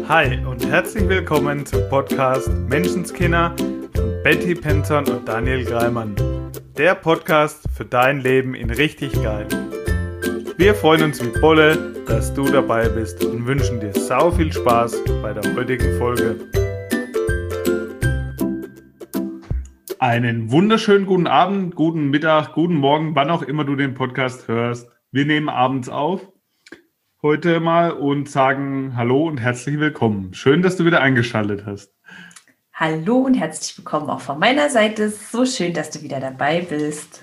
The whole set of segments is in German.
Hi und herzlich willkommen zum Podcast Menschenskinder von Betty Penton und Daniel Greimann. Der Podcast für dein Leben in richtig geil. Wir freuen uns wie Bolle, dass du dabei bist und wünschen dir sau viel Spaß bei der heutigen Folge. Einen wunderschönen guten Abend, guten Mittag, guten Morgen, wann auch immer du den Podcast hörst. Wir nehmen abends auf heute mal und sagen Hallo und herzlich willkommen. Schön, dass du wieder eingeschaltet hast. Hallo und herzlich willkommen auch von meiner Seite. So schön, dass du wieder dabei bist.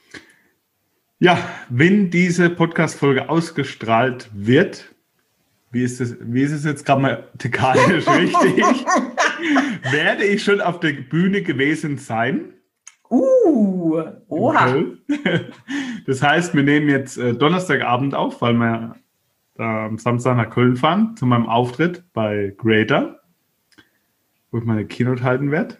Ja, wenn diese Podcast-Folge ausgestrahlt wird, wie ist es jetzt grammatikalisch richtig, werde ich schon auf der Bühne gewesen sein. Oha. Okay. Das heißt, wir nehmen jetzt Donnerstagabend auf, weil wir am Samstag nach Köln fahren zu meinem Auftritt bei Greater, wo ich meine Keynote halten werde.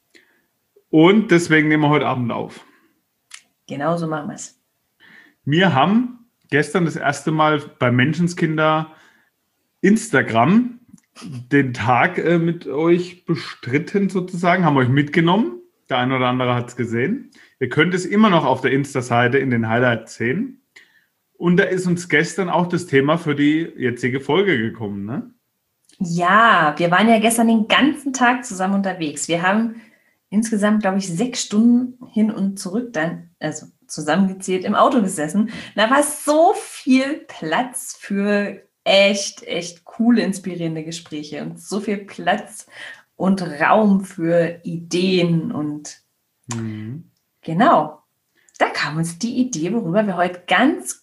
Und deswegen nehmen wir heute Abend auf. Genau so machen wir es. Wir haben gestern das erste Mal bei Menschenskinder Instagram den Tag mit euch bestritten sozusagen, haben euch mitgenommen. Der eine oder andere hat es gesehen. Ihr könnt es immer noch auf der Insta-Seite in den Highlights sehen. Und da ist uns gestern auch das Thema für die jetzige Folge gekommen, ne? Ja, wir waren ja gestern den ganzen Tag zusammen unterwegs. Wir haben insgesamt, glaube ich, 6 Stunden hin und zurück dann, also zusammengezählt, im Auto gesessen. Da war so viel Platz für echt coole, inspirierende Gespräche und so viel Platz und Raum für Ideen und genau. Da kam uns die Idee, worüber wir heute ganz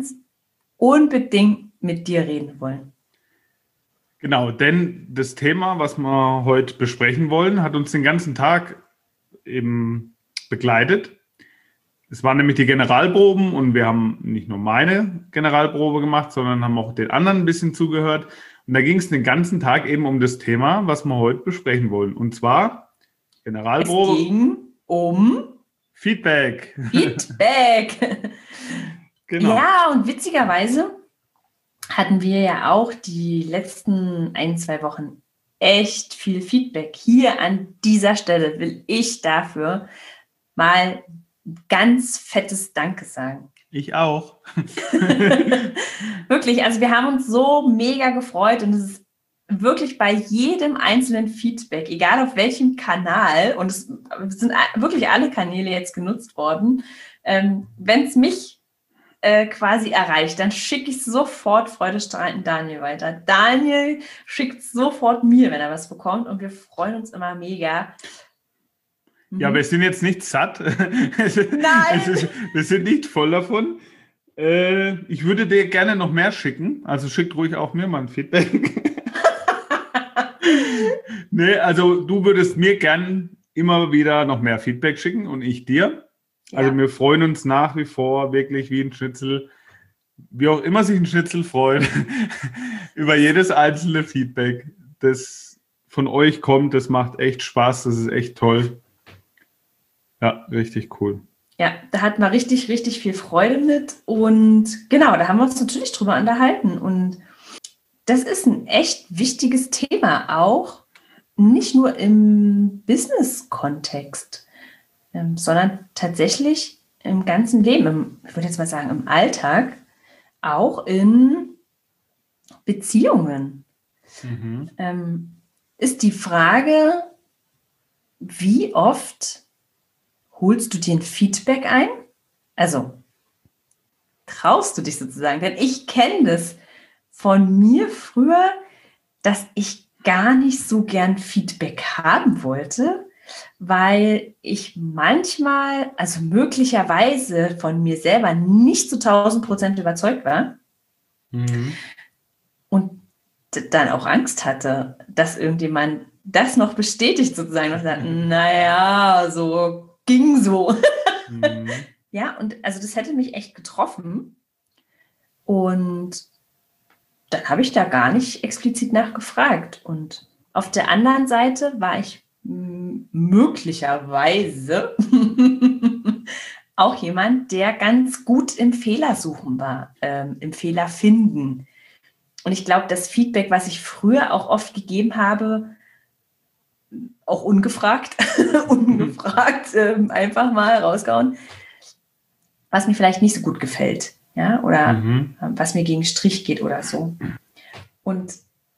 unbedingt mit dir reden wollen. Genau, denn das Thema, was wir heute besprechen wollen, hat uns den ganzen Tag eben begleitet. Es waren nämlich die Generalproben und wir haben nicht nur meine Generalprobe gemacht, sondern haben auch den anderen ein bisschen zugehört. Und da ging es den ganzen Tag eben um das Thema, was wir heute besprechen wollen. Und zwar Generalprobe. Es ging um Feedback. Genau. Ja, und witzigerweise hatten wir ja auch die letzten 1-2 Wochen echt viel Feedback. Hier an dieser Stelle will ich dafür mal ganz fettes Danke sagen. Ich auch. Wirklich, also wir haben uns so mega gefreut und es ist wirklich bei jedem einzelnen Feedback, egal auf welchem Kanal, und es sind wirklich alle Kanäle jetzt genutzt worden, wenn es mich quasi erreicht, dann schicke ich sofort freudestrahlend Daniel weiter. Daniel schickt sofort mir, wenn er was bekommt, und wir freuen uns immer mega. Ja, wir sind jetzt nicht satt. Nein! Wir sind nicht voll davon. Ich würde dir gerne noch mehr schicken, also schickt ruhig auch mir mal ein Feedback. Nee, also du würdest mir gern immer wieder noch mehr Feedback schicken und ich dir. Ja. Also wir freuen uns nach wie vor wirklich wie ein Schnitzel, wie auch immer sich ein Schnitzel freut, über jedes einzelne Feedback, das von euch kommt. Das macht echt Spaß, das ist echt toll. Ja, richtig cool. Ja, da hatten wir richtig viel Freude mit und genau, da haben wir uns natürlich drüber unterhalten und das ist ein echt wichtiges Thema auch, nicht nur im Business-Kontext, sondern tatsächlich im ganzen Leben, ich würde jetzt mal sagen im Alltag, auch in Beziehungen. Ist die Frage, wie oft holst du dir ein Feedback ein? Also traust du dich sozusagen, denn ich kenne das von mir früher, dass ich gar nicht so gern Feedback haben wollte, weil ich manchmal, also möglicherweise von mir selber nicht zu 1000% überzeugt war und dann auch Angst hatte, dass irgendjemand das noch bestätigt sozusagen und sagt, naja, so ging so. Ja, und also das hätte mich echt getroffen und dann habe ich da gar nicht explizit nachgefragt. Und auf der anderen Seite war ich möglicherweise auch jemand, der ganz gut im Fehlersuchen war, im Fehler finden. Und ich glaube, das Feedback, was ich früher auch oft gegeben habe, auch ungefragt, einfach mal rausgehauen, was mir vielleicht nicht so gut gefällt, ja, oder was mir gegen Strich geht oder so. Und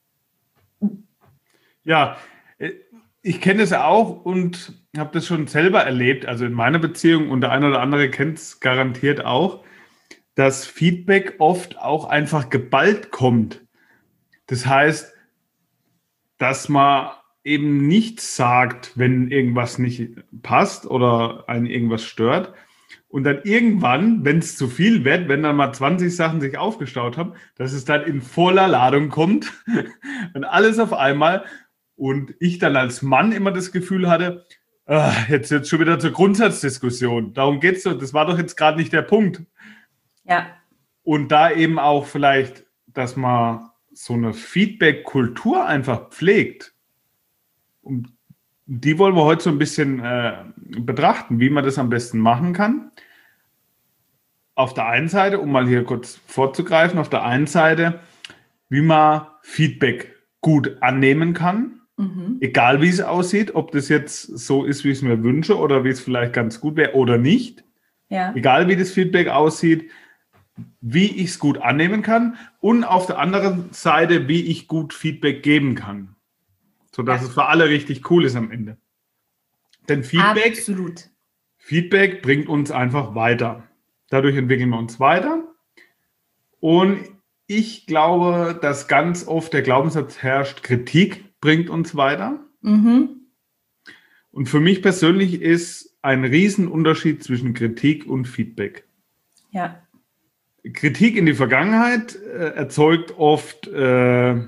ja, ich kenne es auch und habe das schon selber erlebt, also in meiner Beziehung, und der eine oder andere kennt es garantiert auch, dass Feedback oft auch einfach geballt kommt. Das heißt, dass man eben nichts sagt, wenn irgendwas nicht passt oder einen irgendwas stört. Und dann irgendwann, wenn es zu viel wird, wenn dann mal 20 Sachen sich aufgestaut haben, dass es dann in voller Ladung kommt und alles auf einmal. Und ich dann als Mann immer das Gefühl hatte, jetzt schon wieder zur Grundsatzdiskussion. Darum geht es doch, das war doch jetzt gerade nicht der Punkt. ja. Und da eben auch vielleicht, dass man so eine Feedback-Kultur einfach pflegt. Und die wollen wir heute so ein bisschen betrachten, wie man das am besten machen kann. Auf der einen Seite, um mal hier kurz vorzugreifen, auf der einen Seite, wie man Feedback gut annehmen kann, egal wie es aussieht, ob das jetzt so ist, wie ich es mir wünsche oder wie es vielleicht ganz gut wäre oder nicht. Ja. Egal wie das Feedback aussieht, wie ich es gut annehmen kann und auf der anderen Seite, wie ich gut Feedback geben kann, sodass es für alle richtig cool ist am Ende. Denn Feedback bringt uns einfach weiter. Dadurch entwickeln wir uns weiter. Und ich glaube, dass ganz oft der Glaubenssatz herrscht, Kritik bringt uns weiter. Und für mich persönlich ist ein Riesenunterschied zwischen Kritik und Feedback. Ja. Kritik in die Vergangenheit erzeugt oft, oder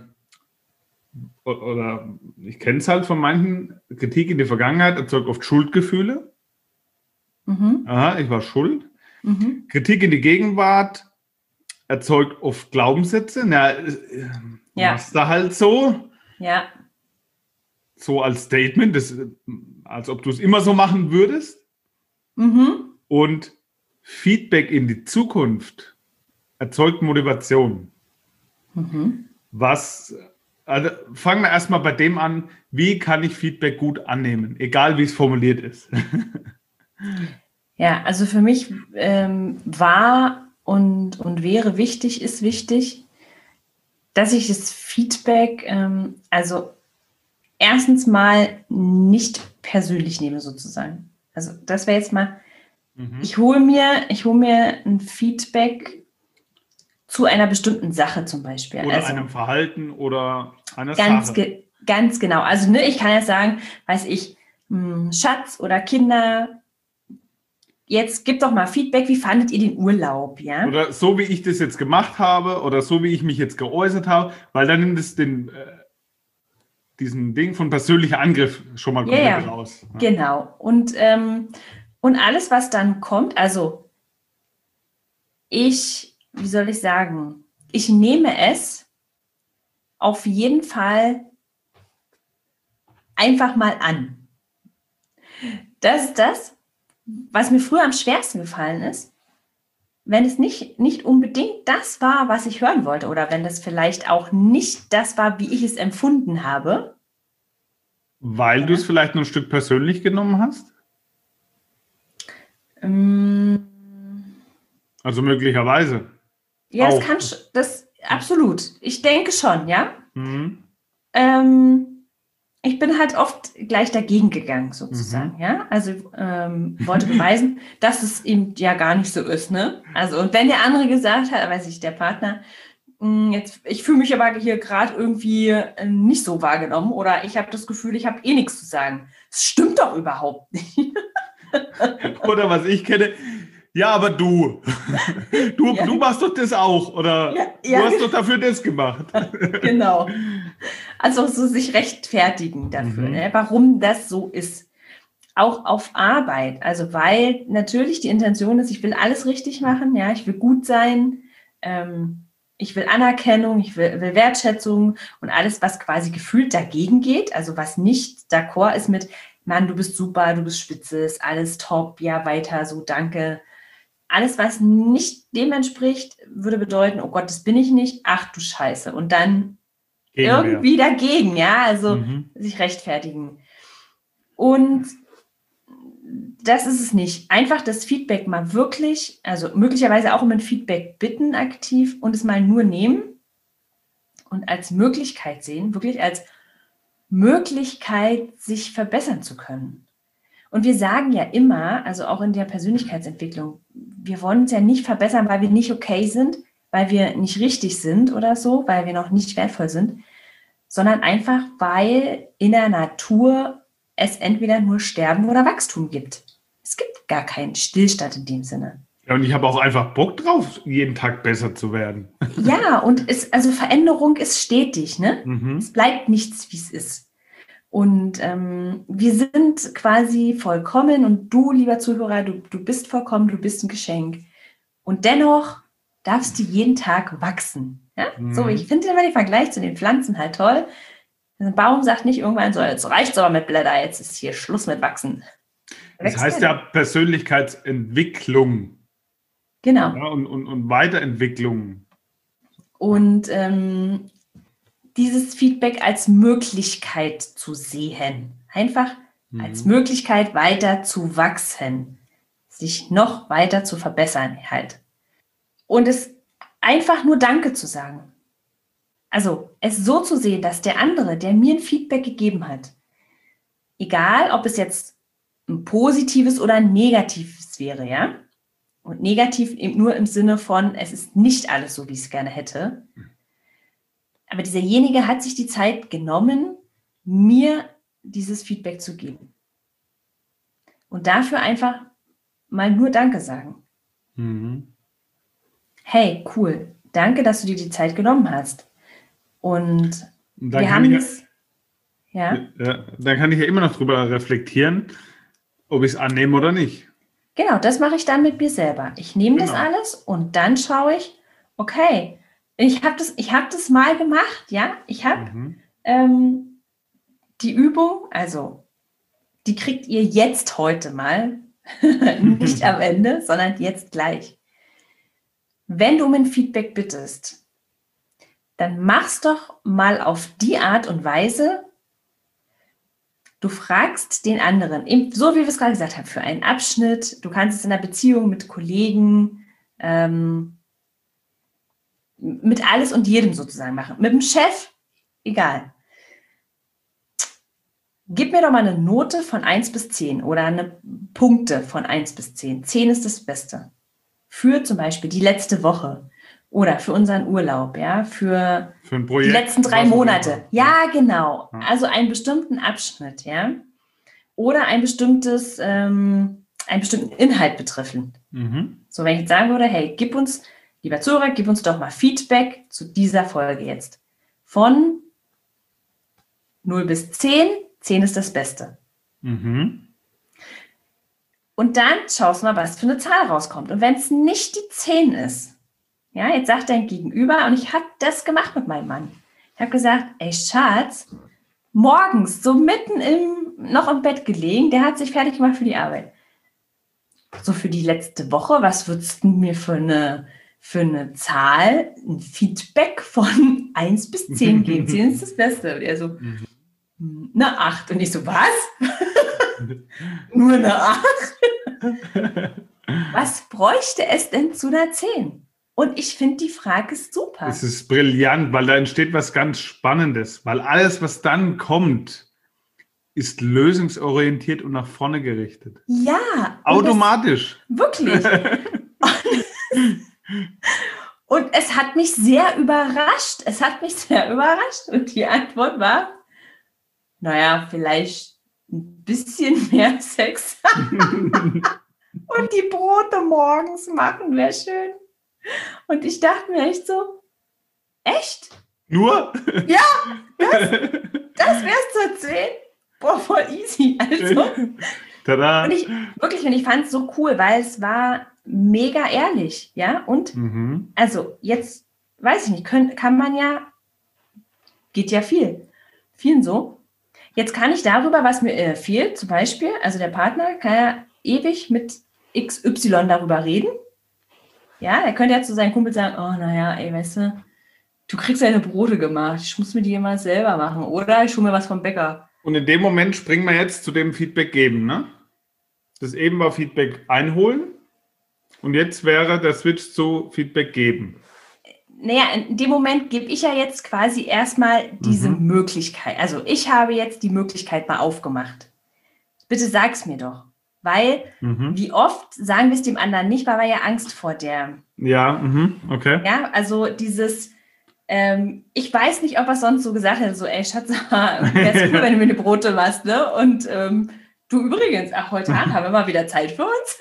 ich kenne es halt von manchen, Kritik in die Vergangenheit erzeugt oft Schuldgefühle. Aha, ich war schuld. Kritik in die Gegenwart erzeugt oft Glaubenssätze. Machst du halt so. Ja. So als Statement, als ob du es immer so machen würdest. Und Feedback in die Zukunft erzeugt Motivation. Also fangen wir erstmal bei dem an, wie kann ich Feedback gut annehmen, egal wie es formuliert ist. Ja, also für mich war und wäre wichtig, ist wichtig, dass ich das Feedback, also erstens mal nicht persönlich nehme sozusagen. Also das wäre jetzt mal, ich hole mir ein Feedback zu einer bestimmten Sache zum Beispiel. Oder einem Verhalten oder einer ganz Sache. Ganz genau. Also ich kann ja sagen, weiß ich, Schatz oder Kinder, jetzt gebt doch mal Feedback, wie fandet ihr den Urlaub? Ja? Oder so wie ich das jetzt gemacht habe oder so wie ich mich jetzt geäußert habe, weil dann nimmt es diesen Ding von persönlicher Angriff schon mal komplett raus. Ja. Genau. Und alles, was dann kommt, also wie soll ich sagen, ich nehme es auf jeden Fall einfach mal an. Das ist das, was mir früher am schwersten gefallen ist, wenn es nicht unbedingt das war, was ich hören wollte oder wenn das vielleicht auch nicht das war, wie ich es empfunden habe. Weil du es vielleicht noch ein Stück persönlich genommen hast? Also möglicherweise. Ja, das absolut. Ich denke schon, ja. Ich bin halt oft gleich dagegen gegangen, sozusagen, ja. Also wollte beweisen, dass es eben ja gar nicht so ist, ne? Also, und wenn der andere gesagt hat, weiß ich, der Partner, ich fühle mich aber hier gerade irgendwie nicht so wahrgenommen oder ich habe das Gefühl, ich habe eh nichts zu sagen. Das stimmt doch überhaupt nicht. Oder was ich kenne, ja, aber du machst doch das auch oder du hast doch dafür das gemacht. Genau. Also so sich rechtfertigen dafür, ne, warum das so ist. Auch auf Arbeit, also weil natürlich die Intention ist, ich will alles richtig machen, ja, ich will gut sein, ich will Anerkennung, ich will Wertschätzung und alles, was quasi gefühlt dagegen geht, also was nicht d'accord ist mit, Mann, du bist super, du bist spitze, ist alles top, ja, weiter, so, danke. alles, was nicht dem entspricht, würde bedeuten, oh Gott, das bin ich nicht, ach du Scheiße. Und dann irgendwie dagegen, ja, also sich rechtfertigen. Und das ist es nicht. Einfach das Feedback mal wirklich, also möglicherweise auch um ein Feedback bitten aktiv und es mal nur nehmen und als Möglichkeit sehen, wirklich als Möglichkeit, sich verbessern zu können. Und wir sagen ja immer, also auch in der Persönlichkeitsentwicklung, wir wollen uns ja nicht verbessern, weil wir nicht okay sind, weil wir nicht richtig sind oder so, weil wir noch nicht wertvoll sind, sondern einfach, weil in der Natur es entweder nur Sterben oder Wachstum gibt. Es gibt gar keinen Stillstand in dem Sinne. Ja, und ich habe auch einfach Bock drauf, jeden Tag besser zu werden. Ja, und also Veränderung ist stetig, ne? Es bleibt nichts, wie es ist. Und wir sind quasi vollkommen und du, lieber Zuhörer, du bist vollkommen, du bist ein Geschenk. Und dennoch darfst du jeden Tag wachsen. Ja? So, ich finde immer den Vergleich zu den Pflanzen halt toll. Ein Baum sagt nicht irgendwann so, jetzt reicht's aber mit Blätter, jetzt ist hier Schluss mit Wachsen. Das heißt ja Persönlichkeitsentwicklung. Genau. Ja, und Weiterentwicklung. Und dieses Feedback als Möglichkeit zu sehen. Einfach als Möglichkeit weiter zu wachsen. Sich noch weiter zu verbessern halt. Und es einfach nur Danke zu sagen. Also es so zu sehen, dass der andere, der mir ein Feedback gegeben hat, egal ob es jetzt ein positives oder ein negatives wäre, ja? Und negativ eben nur im Sinne von, es ist nicht alles so, wie ich es gerne hätte. Aber dieserjenige hat sich die Zeit genommen, mir dieses Feedback zu geben. Und dafür einfach mal nur Danke sagen. Hey, cool. Danke, dass du dir die Zeit genommen hast. Und wir haben das... Ja? Dann kann ich ja immer noch drüber reflektieren, ob ich es annehme oder nicht. Genau, das mache ich dann mit mir selber. Ich nehme das alles und dann schaue ich, okay, ich habe das mal gemacht, ja. Ich habe die Übung, also die kriegt ihr jetzt heute mal, nicht am Ende, sondern jetzt gleich. Wenn du um ein Feedback bittest, dann mach's doch mal auf die Art und Weise, du fragst den anderen, eben so wie wir es gerade gesagt haben, für einen Abschnitt, du kannst es in einer Beziehung mit Kollegen, mit alles und jedem sozusagen machen. Mit dem Chef, egal. Gib mir doch mal eine Note von 1 bis 10 oder eine Punkte von 1 bis 10. 10 ist das Beste. Für zum Beispiel die letzte Woche oder für unseren Urlaub, ja, für ein Projekt, die letzten 3 Monate. Ja, genau. Also einen bestimmten Abschnitt, ja. Oder einen bestimmten Inhalt betreffend. So, wenn ich jetzt sagen würde, hey, lieber Zuhörer, gib uns doch mal Feedback zu dieser Folge jetzt. Von 0 bis 10, 10 ist das Beste. Und dann schaust du mal, was für eine Zahl rauskommt. Und wenn es nicht die 10 ist, ja, jetzt sagt dein Gegenüber, und ich habe das gemacht mit meinem Mann. Ich habe gesagt, ey Schatz, morgens, so mitten noch im Bett gelegen, der hat sich fertig gemacht für die Arbeit. So für die letzte Woche, was würdest du mir für eine Zahl, ein Feedback von 1 bis 10 geben? 10 ist das Beste. Und er so, eine 8. Und ich so, was? Nur eine 8? Was bräuchte es denn zu einer 10? Und ich finde die Frage super. Es ist brillant, weil da entsteht was ganz Spannendes. Weil alles, was dann kommt, ist lösungsorientiert und nach vorne gerichtet. Ja. Automatisch. Wirklich. Und es hat mich sehr überrascht. Und die Antwort war, naja, vielleicht ein bisschen mehr Sex haben. Und die Brote morgens machen wäre schön. Und ich dachte mir echt so, echt? Nur? Ja, das wär's zu erzählen. Boah, voll easy. Also. Tada. Und ich fand es so cool, weil es war mega ehrlich, ja. Und also jetzt, weiß ich nicht, kann man ja, geht ja vielen so. Jetzt kann ich darüber, was mir fehlt, zum Beispiel, also der Partner kann ja ewig mit XY darüber reden. Ja, er könnte ja zu seinen Kumpel sagen, oh, naja, ey, weißt du kriegst deine Brote gemacht, ich muss mir die immer selber machen. Oder ich hole mir was vom Bäcker. Und in dem Moment springen wir jetzt zu dem Feedback geben, ne? Das eben war Feedback einholen und jetzt wäre der Switch zu Feedback geben. Naja, in dem Moment gebe ich ja jetzt quasi erstmal diese Möglichkeit. Also ich habe jetzt die Möglichkeit mal aufgemacht. Bitte sag's mir doch. Weil, wie oft sagen wir es dem anderen nicht, weil wir ja Angst vor der. Ja, okay. Ja, also dieses, ich weiß nicht, ob er sonst so gesagt hätte, so, ey Schatz, wär's cool, wenn du mir eine Brote machst, ne? Und du übrigens, ach, heute Abend haben wir mal wieder Zeit für uns.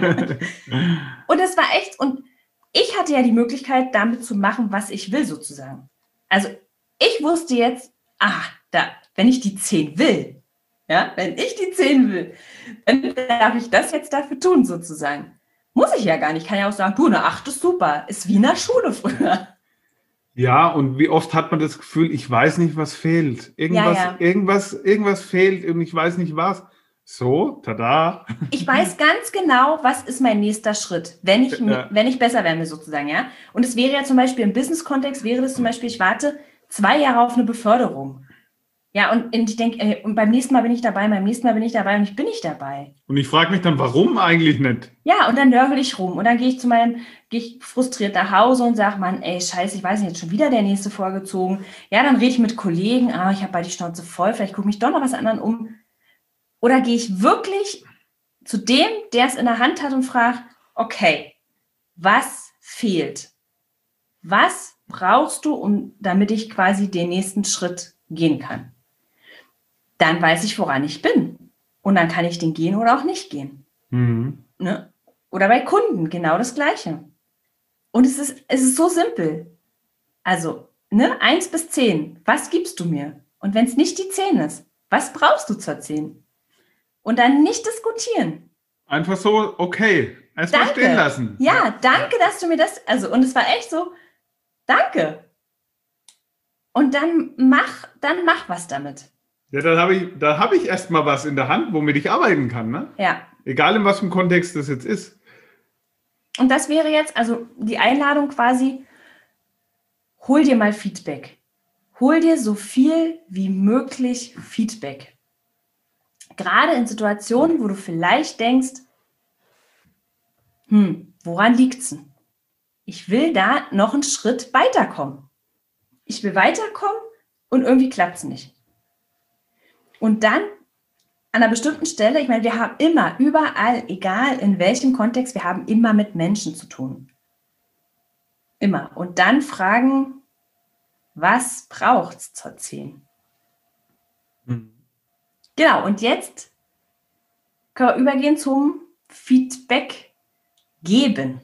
Und das war echt, und ich hatte ja die Möglichkeit, damit zu machen, was ich will, sozusagen. Also ich wusste jetzt, wenn ich die 10 will, ja, wenn ich die 10 will, dann darf ich das jetzt dafür tun, sozusagen. Muss ich ja gar nicht. Ich kann ja auch sagen, du, eine 8 ist super. Ist wie in der Schule früher. Ja, und wie oft hat man das Gefühl, ich weiß nicht, was fehlt. Irgendwas fehlt und ich weiß nicht was. So, tada. Ich weiß ganz genau, was ist mein nächster Schritt, wenn ich besser werden will, sozusagen, ja. Und es wäre ja zum Beispiel im Business-Kontext, wäre das zum Beispiel, ich warte 2 Jahre auf eine Beförderung. Ja, und ich denke, und beim nächsten Mal bin ich dabei, und ich bin nicht dabei. Und ich frage mich dann, warum eigentlich nicht? Ja, und dann nörgel ich rum und dann gehe ich frustriert nach Hause und sage, Mann, ey, scheiße, ich weiß nicht, jetzt schon wieder der nächste vorgezogen. Ja, dann rede ich mit Kollegen, ich habe bald die Schnauze voll, vielleicht gucke mich doch noch was anderem um. Oder gehe ich wirklich zu dem, der es in der Hand hat und frage, okay, was fehlt? Was brauchst du, damit ich quasi den nächsten Schritt gehen kann? Dann weiß ich, woran ich bin. Und dann kann ich den gehen oder auch nicht gehen. Ne? Oder bei Kunden genau das Gleiche. Und es ist so simpel. Also, 1 bis 10, was gibst du mir? Und wenn es nicht die 10 ist, was brauchst du zur 10? Und dann nicht diskutieren. Einfach so, okay, erstmal stehen lassen. Ja, danke, dass du mir das, und es war echt so, danke. Und dann mach was damit. Ja, da hab ich erstmal was in der Hand, womit ich arbeiten kann, ne? Ja. Egal in was für einem Kontext das jetzt ist. Und das wäre jetzt, die Einladung quasi, hol dir mal Feedback. Hol dir so viel wie möglich Feedback. Gerade in Situationen, wo du vielleicht denkst, woran liegt's denn? Ich will da noch einen Schritt weiterkommen. Ich will weiterkommen und irgendwie klappt's nicht. Und dann an einer bestimmten Stelle, ich meine, wir haben immer, überall, egal in welchem Kontext, wir haben immer mit Menschen zu tun. Immer. Und dann fragen, was braucht's zur 10? Genau, und jetzt können wir übergehen zum Feedback geben.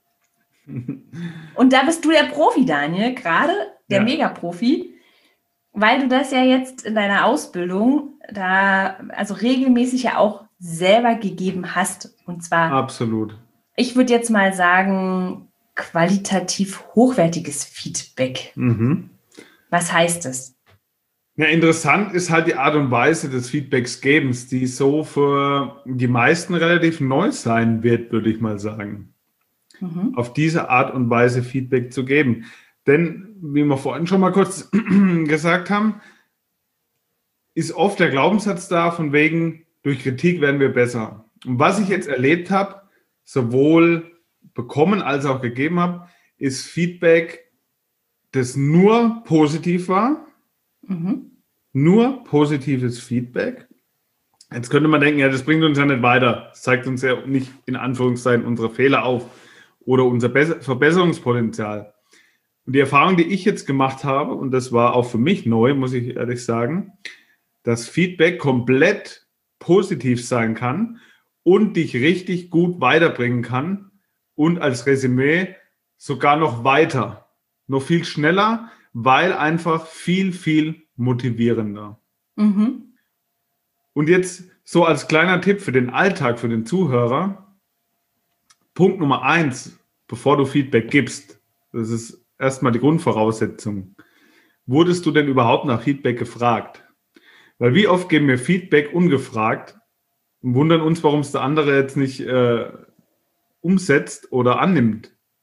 Und da bist du der Profi, Daniel, gerade der Mega-Profi, weil du das ja jetzt in deiner Ausbildung regelmäßig ja auch selber gegeben hast. Und zwar, absolut. Ich würde jetzt mal sagen, qualitativ hochwertiges Feedback. Was heißt das? Ja, interessant ist halt die Art und Weise des Feedbacks-Gebens, die so für die meisten relativ neu sein wird, würde ich mal sagen. Auf diese Art und Weise Feedback zu geben. Denn, wie wir vorhin schon mal kurz gesagt haben, ist oft der Glaubenssatz da, von wegen, durch Kritik werden wir besser. Und was ich jetzt erlebt habe, sowohl bekommen als auch gegeben habe, ist Feedback, das nur positiv war. Nur positives Feedback. Jetzt könnte man denken, ja, das bringt uns ja nicht weiter. Das zeigt uns ja nicht in Anführungszeichen unsere Fehler auf oder unser Verbesserungspotenzial. Und die Erfahrung, die ich jetzt gemacht habe, und das war auch für mich neu, muss ich ehrlich sagen, dass Feedback komplett positiv sein kann und dich richtig gut weiterbringen kann und als Resümee sogar noch weiter, noch viel schneller, weil einfach viel, viel motivierender. Und jetzt so als kleiner Tipp für den Alltag, für den Zuhörer, Punkt Nummer 1, bevor du Feedback gibst, das ist erstmal die Grundvoraussetzung. Wurdest du denn überhaupt nach Feedback gefragt? Weil wie oft geben wir Feedback ungefragt und wundern uns, warum es der andere jetzt nicht umsetzt oder annimmt.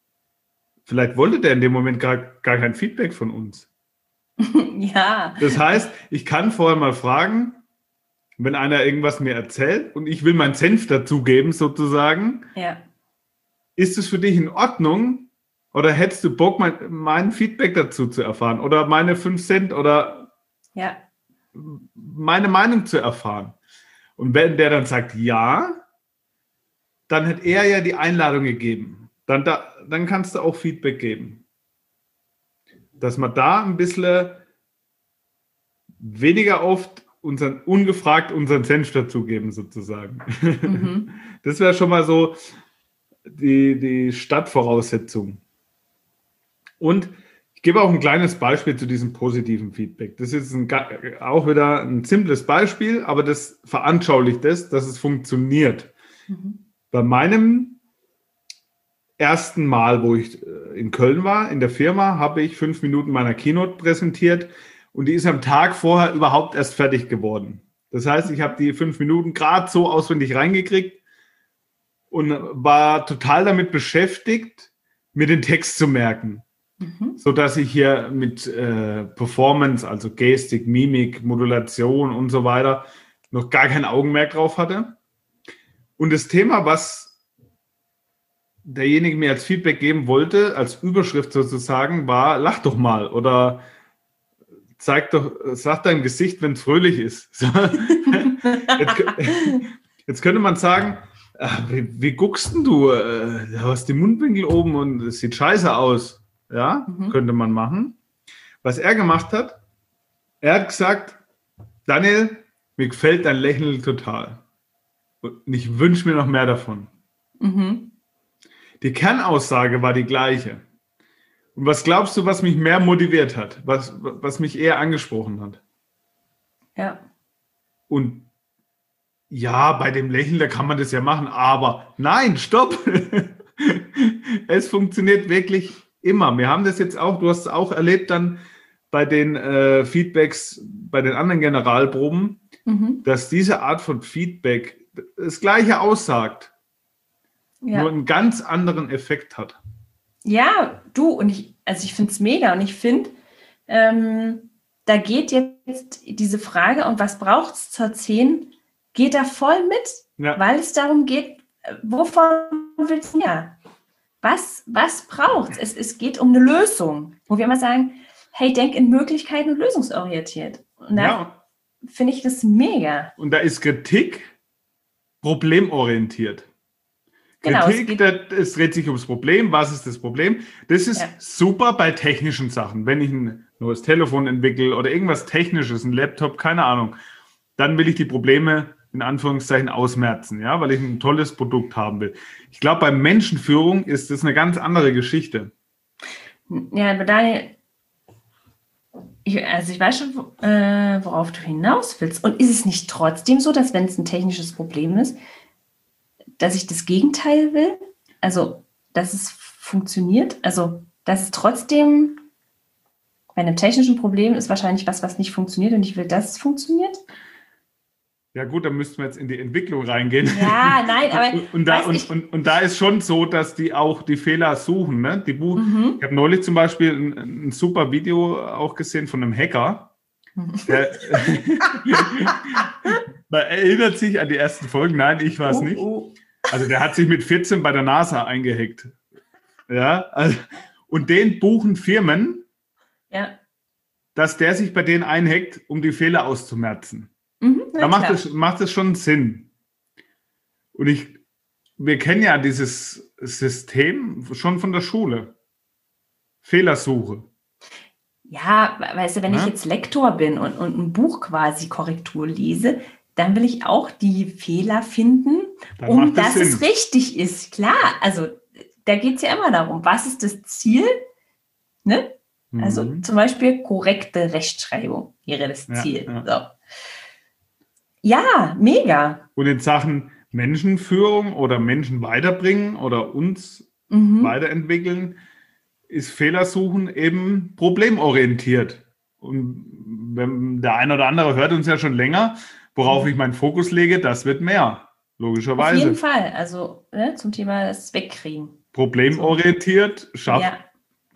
vielleicht wollte der in dem Moment gar kein Feedback von uns. Ja. Das heißt, ich kann vorher mal fragen, wenn einer irgendwas mir erzählt und ich will meinen Senf dazugeben sozusagen, Ja. ist es für dich in Ordnung oder hättest du Bock, mein Feedback dazu zu erfahren oder meine 5 Cent oder Ja. meine Meinung zu erfahren? Und wenn der dann sagt ja, dann hat er ja die Einladung gegeben. Dann kannst du auch Feedback geben. Dass man da ein bisschen weniger oft ungefragt unseren Senf dazugeben, sozusagen. Mhm. Das wäre schon mal so die Startvoraussetzung. Und ich gebe auch ein kleines Beispiel zu diesem positiven Feedback. Das ist auch wieder ein simples Beispiel, aber das veranschaulicht das, dass es funktioniert. Mhm. Bei meinem ersten Mal, wo ich in Köln war, in der Firma, habe ich 5 Minuten meiner Keynote präsentiert und die ist am Tag vorher überhaupt erst fertig geworden. Das heißt, ich habe die 5 Minuten gerade so auswendig reingekriegt und war total damit beschäftigt, mir den Text zu merken. Sodass ich hier mit Performance, also Gestik, Mimik, Modulation und so weiter, noch gar kein Augenmerk drauf hatte. Und das Thema, was derjenige mir als Feedback geben wollte, als Überschrift sozusagen, war: Lach doch mal oder sag deinem Gesicht, wenn es fröhlich ist. Jetzt könnte man sagen, wie guckst denn du? Du hast die Mundwinkel oben und es sieht scheiße aus. Ja, könnte man machen. Was er gemacht hat, er hat gesagt: Daniel, mir gefällt dein Lächeln total. Und ich wünsche mir noch mehr davon. Mhm. Die Kernaussage war die gleiche. Und was glaubst du, was mich mehr motiviert hat? Was mich eher angesprochen hat? Ja. Und ja, bei dem Lächeln, da kann man das ja machen, aber nein, stopp! Es funktioniert wirklich immer. Wir haben das jetzt auch, du hast es auch erlebt dann bei den Feedbacks, bei den anderen Generalproben, dass diese Art von Feedback das Gleiche aussagt, nur einen ganz anderen Effekt hat. Ja, und ich finde es mega und ich finde, da geht jetzt diese Frage, und was braucht es zur 10, geht da voll mit, weil es darum geht, wovon willst du mehr? Was braucht es? Es geht um eine Lösung, wo wir immer sagen, hey, denk in Möglichkeiten und lösungsorientiert. Und da finde ich das mega. Und da ist Kritik problemorientiert. Genau, Kritik, es dreht sich ums Problem. Was ist das Problem? Das ist super bei technischen Sachen. Wenn ich ein neues Telefon entwickle oder irgendwas Technisches, ein Laptop, keine Ahnung, dann will ich die Probleme in Anführungszeichen ausmerzen, ja, weil ich ein tolles Produkt haben will. Ich glaube, bei Menschenführung ist das eine ganz andere Geschichte. Ja, aber Daniel, ich weiß schon, worauf du hinaus willst. Und ist es nicht trotzdem so, dass wenn es ein technisches Problem ist, dass ich das Gegenteil will? Also, dass es funktioniert? Also, dass es trotzdem, bei einem technischen Problem ist wahrscheinlich was nicht funktioniert und ich will, dass es funktioniert? Ja gut, dann müssten wir jetzt in die Entwicklung reingehen. Ja, nein, aber... Und da ist schon so, dass die auch die Fehler suchen. Ne? Ich habe neulich zum Beispiel ein super Video auch gesehen von einem Hacker. Der man erinnert sich an die ersten Folgen. Nein, ich war es nicht. Also der hat sich mit 14 bei der NASA eingehackt. Ja, also, und den buchen Firmen, dass der sich bei denen einhackt, um die Fehler auszumerzen. Da macht es schon Sinn. Und wir kennen ja dieses System schon von der Schule. Fehlersuche. Ja, weißt du, wenn ich jetzt Lektor bin und ein Buch quasi Korrektur lese, dann will ich auch die Fehler finden, dass es richtig ist. Klar, also da geht es ja immer darum, was ist das Ziel? Ne? Also zum Beispiel korrekte Rechtschreibung wäre das Ziel. Ja. So. Ja, mega. Und in Sachen Menschenführung oder Menschen weiterbringen oder uns weiterentwickeln, ist Fehlersuchen eben problemorientiert. Und wenn der eine oder andere hört uns ja schon länger, worauf ich meinen Fokus lege, das wird mehr, logischerweise. Auf jeden Fall, also zum Thema das Wegkriegen. Problemorientiert schafft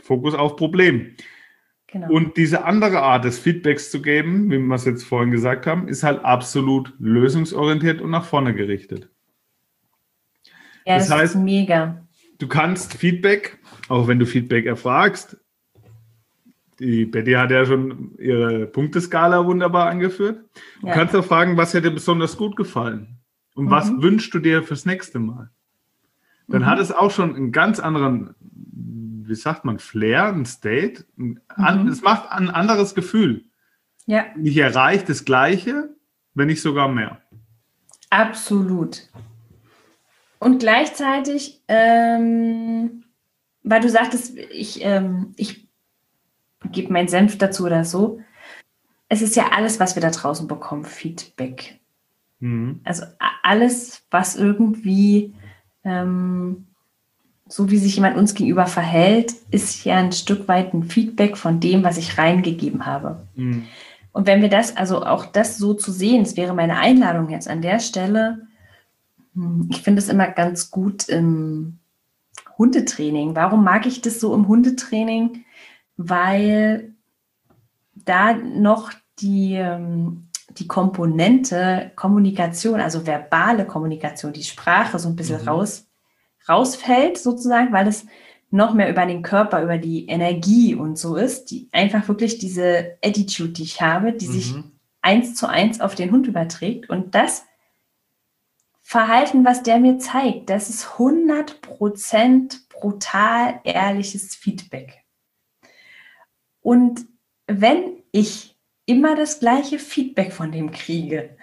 Fokus auf Problem. Genau. Und diese andere Art des Feedbacks zu geben, wie wir es jetzt vorhin gesagt haben, ist halt absolut lösungsorientiert und nach vorne gerichtet. Ja, Das das heißt, ist mega. du kannst Feedback, auch wenn du Feedback erfragst, die Betty hat ja schon ihre Punkteskala wunderbar angeführt. Du kannst auch fragen, was hätte besonders gut gefallen? Und was wünschst du dir fürs nächste Mal? Dann hat es auch schon einen ganz anderen, wie sagt man, Flair, ein State. Es macht ein anderes Gefühl. Ja. Ich erreiche das Gleiche, wenn nicht sogar mehr. Absolut. Und gleichzeitig, weil du sagtest, ich gebe meinen Senf dazu oder so, es ist ja alles, was wir da draußen bekommen, Feedback. Also alles, was irgendwie, so wie sich jemand uns gegenüber verhält, ist ja ein Stück weit ein Feedback von dem, was ich reingegeben habe. Und wenn wir das, also auch das so zu sehen, das wäre meine Einladung jetzt an der Stelle. Ich finde es immer ganz gut im Hundetraining. Warum mag ich das so im Hundetraining? Weil da noch die Komponente Kommunikation, also verbale Kommunikation, die Sprache so ein bisschen rausfällt sozusagen, weil es noch mehr über den Körper, über die Energie und so ist, die einfach wirklich diese Attitude, die ich habe, die sich 1:1 auf den Hund überträgt. Und das Verhalten, was der mir zeigt, das ist 100% brutal ehrliches Feedback. Und wenn ich immer das gleiche Feedback von dem kriege,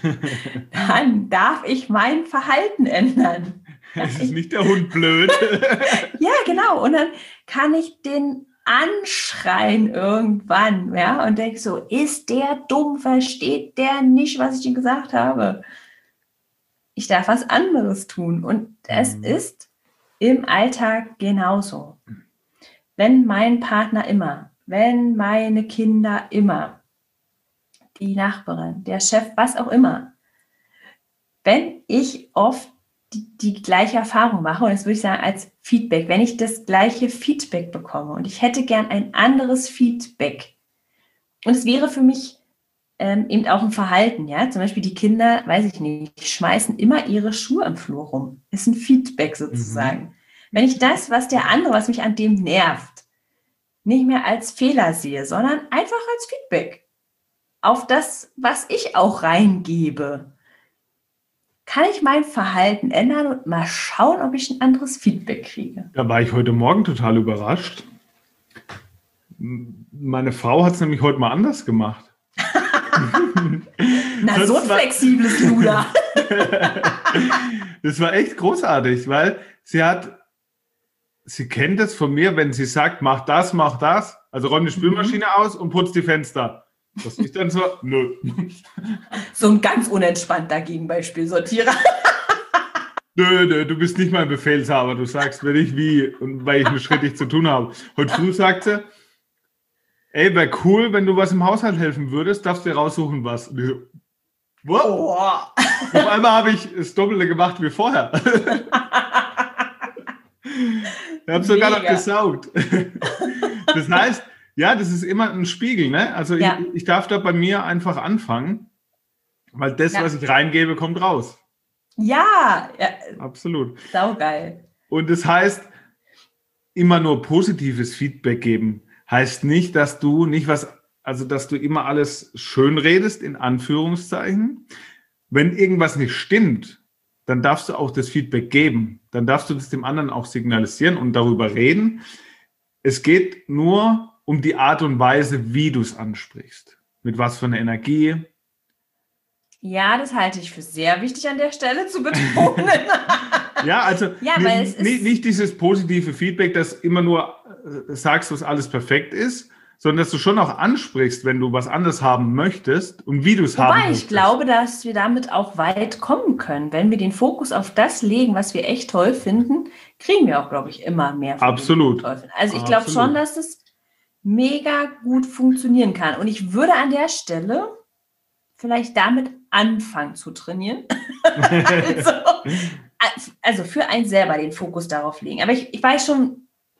dann darf ich mein Verhalten ändern. Es ist nicht der Hund blöd. Ja, genau. Und dann kann ich den anschreien irgendwann, ja, und denke so, ist der dumm, versteht der nicht, was ich ihm gesagt habe? Ich darf was anderes tun. Und es ist im Alltag genauso. Wenn mein Partner immer, wenn meine Kinder immer, die Nachbarin, der Chef, was auch immer, wenn ich oft die gleiche Erfahrung mache, und das würde ich sagen als Feedback, wenn ich das gleiche Feedback bekomme und ich hätte gern ein anderes Feedback und es wäre für mich eben auch ein Verhalten, ja, zum Beispiel die Kinder, weiß ich nicht, schmeißen immer ihre Schuhe im Flur rum, ist ein Feedback sozusagen. Wenn ich das, was der andere, was mich an dem nervt, nicht mehr als Fehler sehe, sondern einfach als Feedback auf das, was ich auch reingebe, kann ich mein Verhalten ändern und mal schauen, ob ich ein anderes Feedback kriege. Da war ich heute Morgen total überrascht. Meine Frau hat es nämlich heute mal anders gemacht. Na, so ein flexibles Luder. Das war echt großartig, weil sie kennt es von mir, wenn sie sagt, mach das, also räum die Spülmaschine aus und putz die Fenster. Das ist dann so, nö. So ein ganz unentspannter Gegenbeispielsortierer. Nö, du bist nicht mein Befehlshaber, du sagst mir nicht wie und weil ich einen Schritt zu tun habe. Heute früh sagt sie, ey, wäre cool, wenn du was im Haushalt helfen würdest, darfst du dir raussuchen, was. Und ich so, what? Oh. Auf einmal habe ich das Doppelte gemacht wie vorher. Ich habe sogar noch gesaugt. Das heißt, ja, das ist immer ein Spiegel, ne? Also ich darf da bei mir einfach anfangen, weil das, was ich reingebe, kommt raus. Ja. Absolut. Saugeil. Und das heißt, immer nur positives Feedback geben, heißt nicht, dass du dass du immer alles schön redest, in Anführungszeichen. Wenn irgendwas nicht stimmt, dann darfst du auch das Feedback geben. Dann darfst du das dem anderen auch signalisieren und darüber reden. Es geht nur um die Art und Weise, wie du es ansprichst. Mit was für einer Energie. Ja, das halte ich für sehr wichtig an der Stelle zu betonen. Ja, also nicht dieses positive Feedback, dass immer nur sagst, was alles perfekt ist, sondern dass du schon auch ansprichst, wenn du was anderes haben möchtest und wie du es haben möchtest. Ich glaube, dass wir damit auch weit kommen können. Wenn wir den Fokus auf das legen, was wir echt toll finden, kriegen wir auch, glaube ich, immer mehr von Absolut. Toll finden. Also ich glaube schon, dass das mega gut funktionieren kann. Und ich würde an der Stelle vielleicht damit anfangen zu trainieren. Also für einen selber den Fokus darauf legen. Aber ich weiß schon,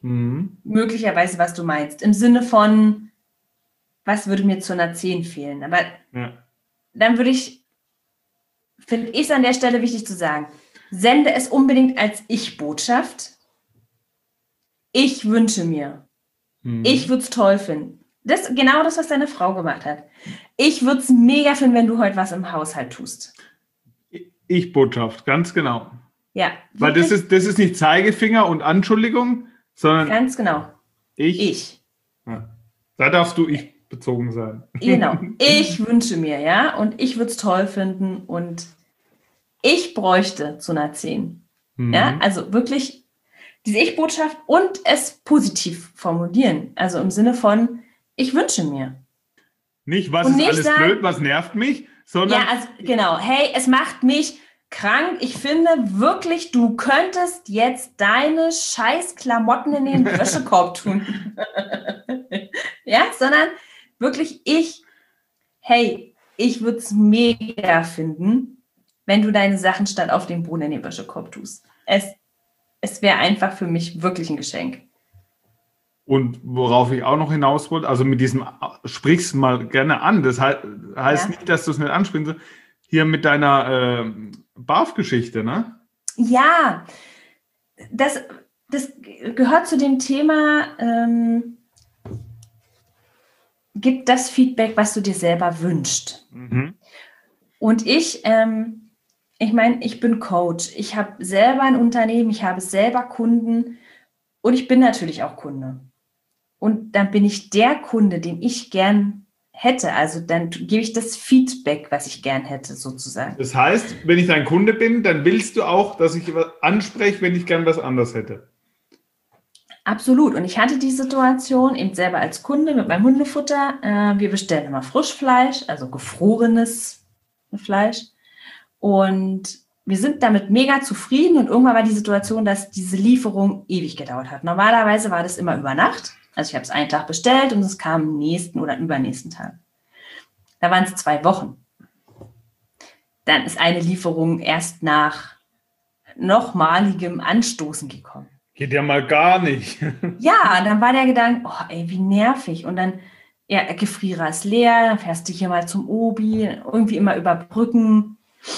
möglicherweise, was du meinst. Im Sinne von, was würde mir zu einer 10 fehlen? Aber dann finde ich es an der Stelle wichtig zu sagen, sende es unbedingt als Ich-Botschaft. Ich wünsche mir. Ich würde es toll finden. Genau das, was deine Frau gemacht hat. Ich würde es mega finden, wenn du heute was im Haushalt tust. Ich-Botschaft, ganz genau. Ja. Weil das ist nicht Zeigefinger und Anschuldigung, sondern ganz genau. Ich. Ja. Da darfst du ich bezogen sein. Genau. Ich wünsche mir, ja, und ich würde es toll finden und ich bräuchte zu einer 10. Ja, also wirklich diese Ich-Botschaft und es positiv formulieren. Also im Sinne von, ich wünsche mir. Nicht, was ist alles sagen, blöd, was nervt mich, sondern... Ja, also genau. Hey, es macht mich krank. Ich finde wirklich, du könntest jetzt deine scheiß Klamotten in den Wäschekorb tun. Ja, sondern wirklich ich würde es mega finden, wenn du deine Sachen statt auf den Boden in den Wäschekorb tust. Es wäre einfach für mich wirklich ein Geschenk. Und worauf ich auch noch hinaus wollte, also mit diesem, sprich's mal gerne an, das heißt nicht, dass du es nicht ansprichst, hier mit deiner BAF-Geschichte, ne? Ja, das gehört zu dem Thema, gib das Feedback, was du dir selber wünschst. Und ich meine, ich bin Coach, ich habe selber ein Unternehmen, ich habe selber Kunden und ich bin natürlich auch Kunde. Und dann bin ich der Kunde, den ich gern hätte. Also dann gebe ich das Feedback, was ich gern hätte, sozusagen. Das heißt, wenn ich dein Kunde bin, dann willst du auch, dass ich was anspreche, wenn ich gern was anderes hätte. Absolut. Und ich hatte die Situation eben selber als Kunde mit meinem Hundefutter. Wir bestellen immer Frischfleisch, also gefrorenes Fleisch. Und wir sind damit mega zufrieden. Und irgendwann war die Situation, dass diese Lieferung ewig gedauert hat. Normalerweise war das immer über Nacht. Also ich habe es einen Tag bestellt und es kam am nächsten oder übernächsten Tag. Da waren es 2 Wochen. Dann ist eine Lieferung erst nach nochmaligem Anstoßen gekommen. Geht ja mal gar nicht. Ja, dann war der Gedanke, oh ey, wie nervig. Und dann, ja, Gefrierer ist leer, dann fährst du hier mal zum Obi, irgendwie immer überbrücken.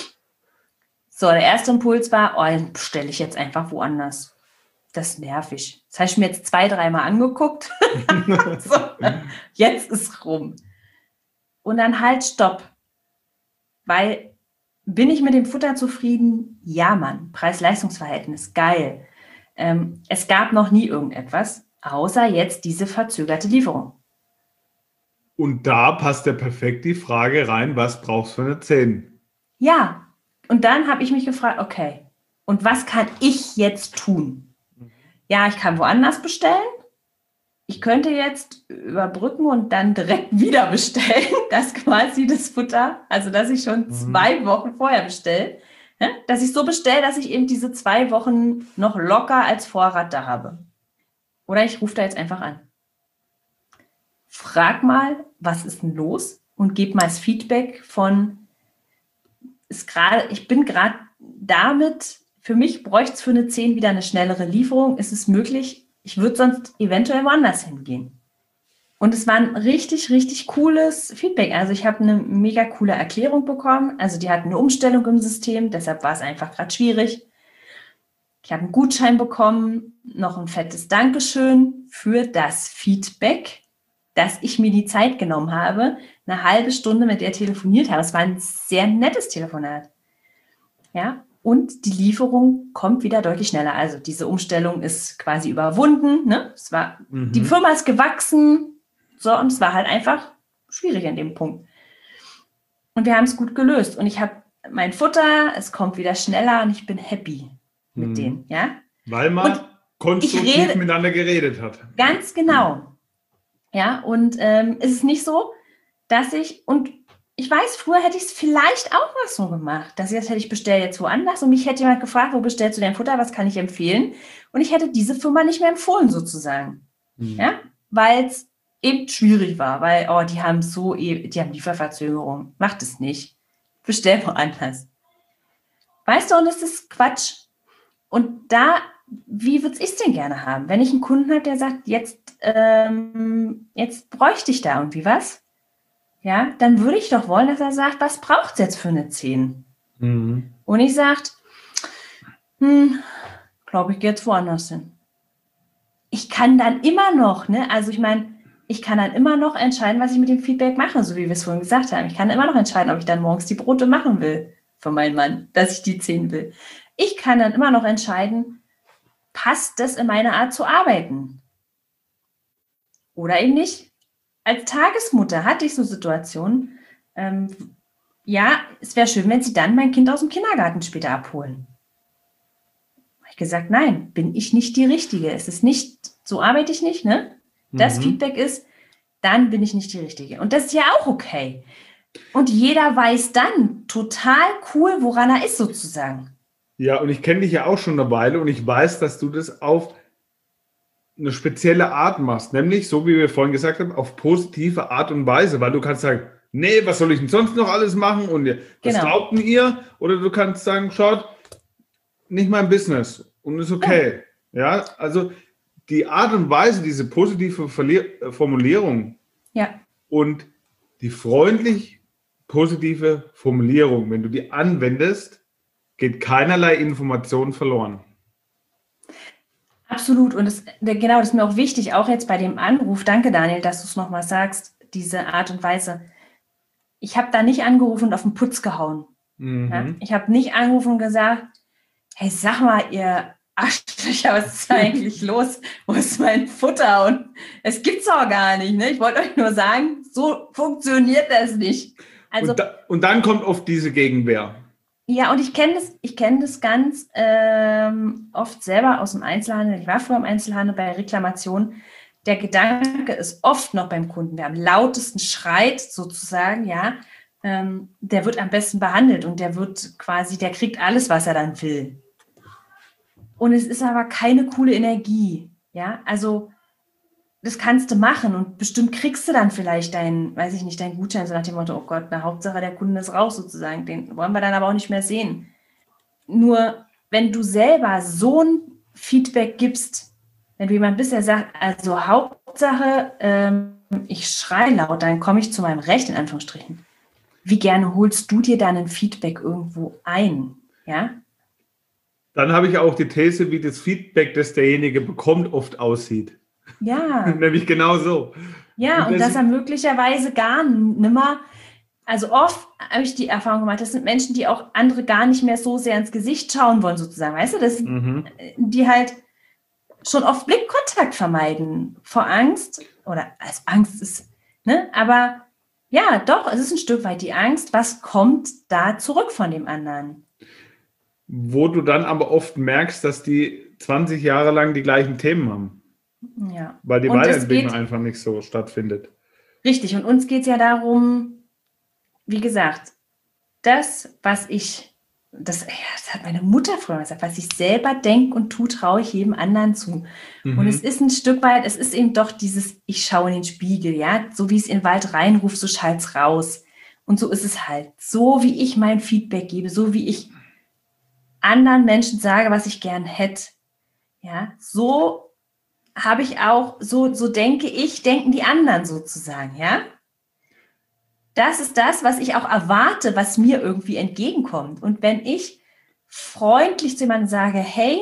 So, der erste Impuls war, oh, dann bestelle ich jetzt einfach woanders. Das ist nervig. Das habe ich mir jetzt 2-3 Mal angeguckt. So, jetzt ist rum. Und dann halt Stopp. Weil, bin ich mit dem Futter zufrieden? Ja, Mann. Preis-Leistungs-Verhältnis, geil. Es gab noch nie irgendetwas, außer jetzt diese verzögerte Lieferung. Und da passt ja perfekt die Frage rein, was brauchst du für eine 10? Ja, und dann habe ich mich gefragt, okay, und was kann ich jetzt tun? Ja, ich kann woanders bestellen. Ich könnte jetzt überbrücken und dann direkt wieder bestellen, dass quasi das Futter, also dass ich schon 2 Wochen vorher bestelle, ne? Dass ich so bestelle, dass ich eben diese 2 Wochen noch locker als Vorrat da habe. Oder ich rufe da jetzt einfach an. Frag mal, was ist denn los? Und gib mal das Feedback von, ich bin gerade damit, für mich bräuchte es für eine 10 wieder eine schnellere Lieferung. Ist es möglich? Ich würde sonst eventuell woanders hingehen. Und es war ein richtig, richtig cooles Feedback. Also ich habe eine mega coole Erklärung bekommen. Also die hatten eine Umstellung im System, deshalb war es einfach gerade schwierig. Ich habe einen Gutschein bekommen, noch ein fettes Dankeschön für das Feedback, dass ich mir die Zeit genommen habe, eine halbe Stunde mit der telefoniert habe. Es war ein sehr nettes Telefonat. Ja, und die Lieferung kommt wieder deutlich schneller. Also diese Umstellung ist quasi überwunden. Ne? Die Firma ist gewachsen. So, und es war halt einfach schwierig an dem Punkt. Und wir haben es gut gelöst. Und ich habe mein Futter, es kommt wieder schneller und ich bin happy mit denen. Ja? Weil man konstruktiv miteinander geredet hat. Ganz genau. Ja, und es ist nicht so, dass ich weiß, früher hätte ich es vielleicht auch mal so gemacht, dass ich bestelle jetzt woanders und mich hätte jemand gefragt, wo bestellst du dein Futter, was kann ich empfehlen? Und ich hätte diese Firma nicht mehr empfohlen sozusagen. Ja, weil es eben schwierig war, weil, die haben Lieferverzögerung. Macht es nicht. Bestell woanders. Weißt du, und das ist Quatsch. Und da wie würde ich es denn gerne haben? Wenn ich einen Kunden habe, der sagt, jetzt bräuchte ich da irgendwie was, ja, dann würde ich doch wollen, dass er sagt, was braucht es jetzt für eine 10? Mhm. Und ich sagt, glaube ich, gehe jetzt woanders hin. Ich kann dann immer noch, ne, also ich meine, ich kann dann immer noch entscheiden, was ich mit dem Feedback mache, so wie wir es vorhin gesagt haben. Ich kann immer noch entscheiden, ob ich dann morgens die Brote machen will für meinen Mann, dass ich die 10 will. Ich kann dann immer noch entscheiden, passt das in meine Art zu arbeiten? Oder eben nicht. Als Tagesmutter hatte ich so Situationen, ja, es wäre schön, wenn Sie dann mein Kind aus dem Kindergarten später abholen. Habe ich gesagt, nein, bin ich nicht die Richtige. Es ist nicht, so arbeite ich nicht, ne? Das Feedback ist, dann bin ich nicht die Richtige. Und das ist ja auch okay. Und jeder weiß dann total cool, woran er ist sozusagen. Ja, und ich kenne dich ja auch schon eine Weile und ich weiß, dass du das auf eine spezielle Art machst, nämlich, so wie wir vorhin gesagt haben, auf positive Art und Weise, weil du kannst sagen, nee, was soll ich denn sonst noch alles machen und was glaubt denn ihr? Oder du kannst sagen, schaut, nicht mein Business und ist okay. Ja, also die Art und Weise, diese positive Formulierung und die freundlich positive Formulierung, wenn du die anwendest, geht keinerlei Information verloren. Absolut. Und das ist mir auch wichtig, auch jetzt bei dem Anruf. Danke, Daniel, dass du es nochmal sagst, diese Art und Weise. Ich habe da nicht angerufen und auf den Putz gehauen. Ja? Ich habe nicht angerufen und gesagt, hey, sag mal, ihr Arschlöcher, was ist eigentlich los? Wo ist mein Futter? Und es gibt's auch gar nicht. Ne? Ich wollte euch nur sagen, so funktioniert das nicht. Also, und dann kommt oft diese Gegenwehr. Ja, und ich kenne das ganz oft selber aus dem Einzelhandel. Ich war früher im Einzelhandel bei Reklamationen. Der Gedanke ist oft noch beim Kunden, wer am lautesten schreit sozusagen, ja, der wird am besten behandelt und der kriegt alles, was er dann will. Und es ist aber keine coole Energie, ja, also das kannst du machen und bestimmt kriegst du dann vielleicht deinen Gutschein, so nach dem Motto, oh Gott, na, Hauptsache der Kunde ist raus sozusagen, den wollen wir dann aber auch nicht mehr sehen. Nur, wenn du selber so ein Feedback gibst, wenn du jemand bist, der sagt, also Hauptsache, ich schreie laut, dann komme ich zu meinem Recht, in Anführungsstrichen. Wie gerne holst du dir dann ein Feedback irgendwo ein, ja? Dann habe ich auch die These, wie das Feedback, das derjenige bekommt, oft aussieht. Ja. Nämlich genau so. Ja, und dass er möglicherweise gar nimmer, also oft habe ich die Erfahrung gemacht, das sind Menschen, die auch andere gar nicht mehr so sehr ins Gesicht schauen wollen, sozusagen, weißt du, das sind, die halt schon oft Blickkontakt vermeiden vor Angst, oder als Angst ist, ne, aber ja, doch, es ist ein Stück weit die Angst, was kommt da zurück von dem anderen. Wo du dann aber oft merkst, dass die 20 Jahre lang die gleichen Themen haben. Ja. Weil die Weiterentwicklung einfach nicht so stattfindet. Richtig, und uns geht es ja darum, wie gesagt, das hat meine Mutter früher gesagt, was ich selber denke und tue, traue ich jedem anderen zu. Und es ist ein Stück weit, es ist eben doch dieses, ich schaue in den Spiegel, ja, so wie es in den Wald reinruft, so schallt's raus. Und so ist es halt. So wie ich mein Feedback gebe, so wie ich anderen Menschen sage, was ich gern hätte, ja, so habe ich auch, so denke ich, denken die anderen sozusagen, ja. Das ist das, was ich auch erwarte, was mir irgendwie entgegenkommt. Und wenn ich freundlich zu jemandem sage, hey,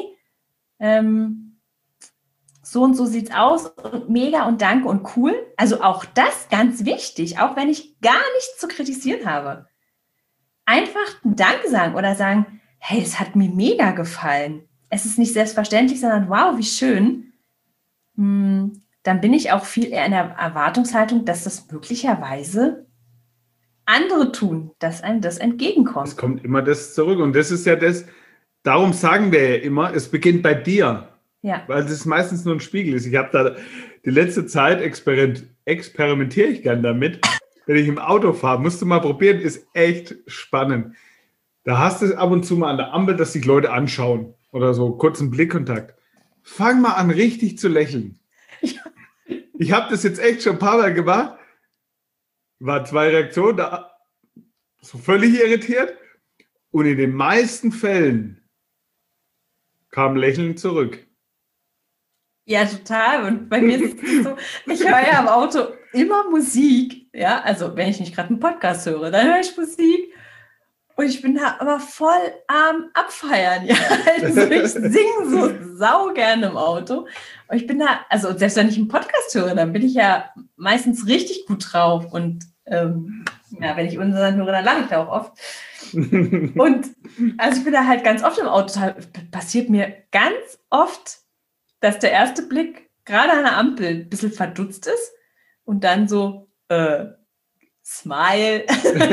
so und so sieht's aus, und mega und danke und cool, also auch das ganz wichtig, auch wenn ich gar nichts zu kritisieren habe. Einfach ein Danke sagen oder sagen, hey, es hat mir mega gefallen. Es ist nicht selbstverständlich, sondern wow, wie schön. Dann bin ich auch viel eher in der Erwartungshaltung, dass das möglicherweise andere tun, dass einem das entgegenkommt. Es kommt immer das zurück. Und das ist ja das, darum sagen wir ja immer, es beginnt bei dir. Ja. Weil es meistens nur ein Spiegel ist. Ich habe da die letzte Zeit experimentiere ich gern damit, wenn ich im Auto fahre. Musst du mal probieren, ist echt spannend. Da hast du es ab und zu mal an der Ampel, dass sich Leute anschauen oder so, kurzen Blickkontakt. Fang mal an, richtig zu lächeln. Ich habe das jetzt echt schon ein paar Mal gemacht. War 2 Reaktionen, da so völlig irritiert. Und in den meisten Fällen kam lächelnd zurück. Ja, total. Und bei mir ist es so, ich höre ja im Auto immer Musik. Ja, also wenn ich nicht gerade einen Podcast höre, dann höre ich Musik. Und ich bin da aber voll am Abfeiern. Ja, also ich singe so sau gerne im Auto. Und ich bin da, also selbst wenn ich einen Podcast höre, dann bin ich ja meistens richtig gut drauf. Und ja, wenn ich unseren höre, dann lache ich da auch oft. Und also ich bin da halt ganz oft im Auto. Passiert mir ganz oft, dass der erste Blick gerade an der Ampel ein bisschen verdutzt ist und dann so, Smile.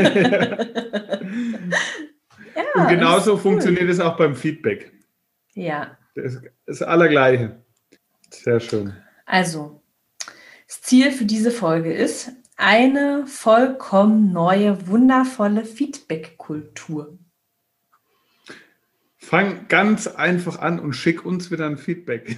Ja, und genauso funktioniert es auch beim Feedback. Ja. Das ist das Allergleiche. Sehr schön. Also, das Ziel für diese Folge ist eine vollkommen neue, wundervolle Feedback-Kultur. Fang ganz einfach an und schick uns wieder ein Feedback.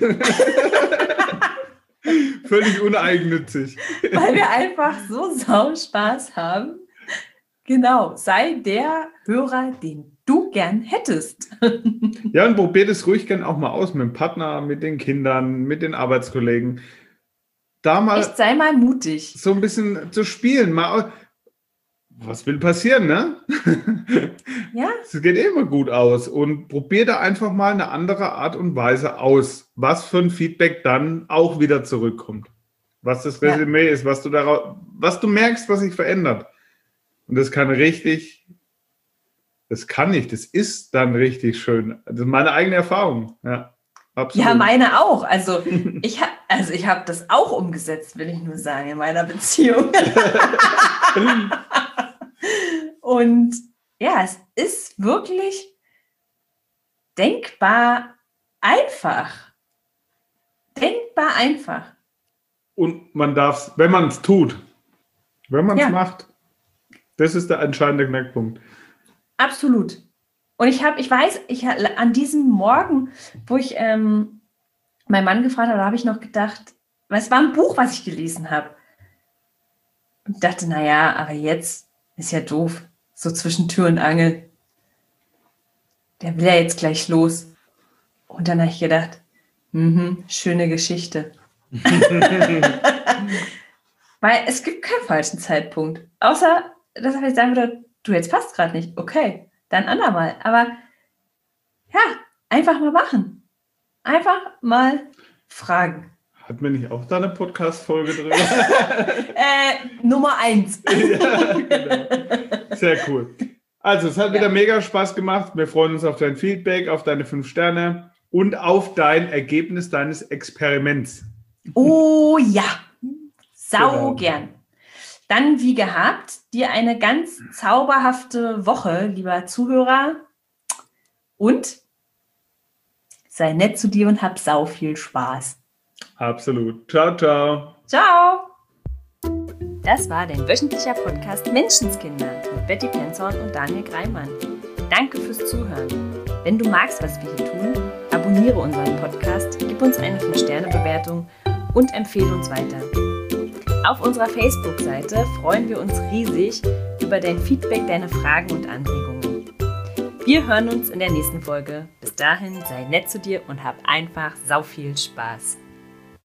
Völlig uneigennützig. Weil wir einfach so sau Spaß haben. Genau, sei der Hörer, den du gern hättest. Ja, und probier das ruhig gern auch mal aus mit dem Partner, mit den Kindern, mit den Arbeitskollegen. Da mal echt, sei mal mutig. So ein bisschen zu spielen. Mal, was will passieren, ne? Ja. Es geht immer gut aus. Und probier da einfach mal eine andere Art und Weise aus, was für ein Feedback dann auch wieder zurückkommt. Was das Resümee ist, was du merkst, was sich verändert. Und das kann das ist dann richtig schön. Das ist meine eigene Erfahrung. Ja, absolut. Ja, meine auch. Also ich habe das auch umgesetzt, will ich nur sagen, in meiner Beziehung. Und ja, es ist wirklich denkbar einfach. Denkbar einfach. Und man darf es, wenn man es tut, wenn man es macht, das ist der entscheidende Knackpunkt. Absolut. Und ich weiß, an diesem Morgen, wo ich meinen Mann gefragt habe, da habe ich noch gedacht, weil es war ein Buch, was ich gelesen habe. Und dachte, naja, aber jetzt ist ja doof. So zwischen Tür und Angel. Der will ja jetzt gleich los. Und dann habe ich gedacht, schöne Geschichte. Weil es gibt keinen falschen Zeitpunkt. Außer, dass er sagen würde, du, jetzt passt gerade nicht. Okay, dann andermal. Aber ja, einfach mal machen. Einfach mal fragen. Hatten wir nicht auch da eine Podcast-Folge drüber? Nummer 1. Ja, genau. Sehr cool. Also, es hat wieder mega Spaß gemacht. Wir freuen uns auf dein Feedback, auf deine 5 Sterne und auf dein Ergebnis deines Experiments. Oh ja, sau gern. Dann, wie gehabt, dir eine ganz zauberhafte Woche, lieber Zuhörer. Und sei nett zu dir und hab sau viel Spaß. Absolut. Ciao, ciao. Ciao. Das war dein wöchentlicher Podcast Menschenskinder mit Betty Penzorn und Daniel Greimann. Danke fürs Zuhören. Wenn du magst, was wir hier tun, abonniere unseren Podcast, gib uns eine 5-Sterne-Bewertung und empfehle uns weiter. Auf unserer Facebook-Seite freuen wir uns riesig über dein Feedback, deine Fragen und Anregungen. Wir hören uns in der nächsten Folge. Bis dahin, sei nett zu dir und hab einfach sau viel Spaß.